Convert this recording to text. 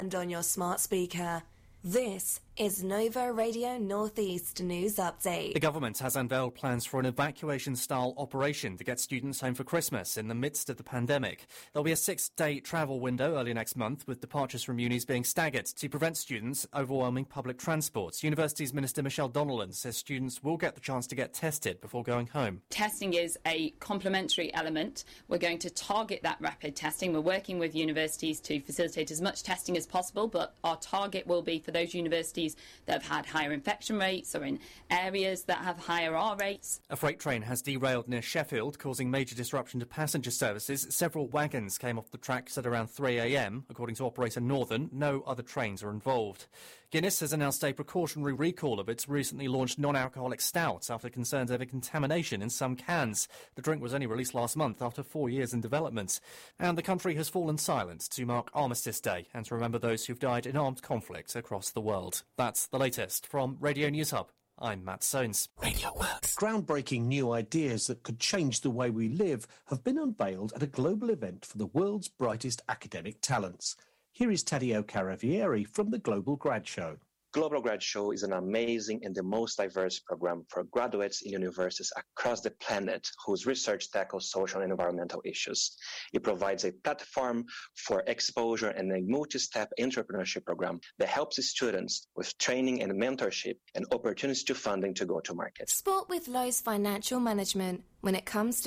and on your smart speaker. This is Nova Radio Northeast News Update. The government has unveiled plans for an evacuation-style operation to get students home for Christmas in the midst of the pandemic. There'll be a 6-day travel window early next month, with departures from unis being staggered to prevent students overwhelming public transport. Universities Minister Michelle Donnellan says students will get the chance to get tested before going home. Testing is a complementary element. We're going to target that rapid testing. We're working with universities to facilitate as much testing as possible, but our target will be for those universities that have had higher infection rates or in areas that have higher R rates. A freight train has derailed near Sheffield, causing major disruption to passenger services. Several wagons came off the tracks at around 3 a.m. According to operator Northern, no other trains are involved. Guinness has announced a precautionary recall of its recently launched non-alcoholic stout after concerns over contamination in some cans. The drink was only released last month after 4 years in development. And the country has fallen silent to mark Armistice Day and to remember those who've died in armed conflict across the world. That's the latest from Radio News Hub. I'm Matt Soanes. Radio Works. Groundbreaking new ideas that could change the way we live have been unveiled at a global event for the world's brightest academic talents. Here is Taddeo Caravieri from the Global Grad Show. Global Grad Show is an amazing and the most diverse program for graduates in universities across the planet whose research tackles social and environmental issues. It provides a platform for exposure and a multi-step entrepreneurship program that helps students with training and mentorship and opportunities to funding to go to market. Sport with Lowe's Financial Management. When it comes to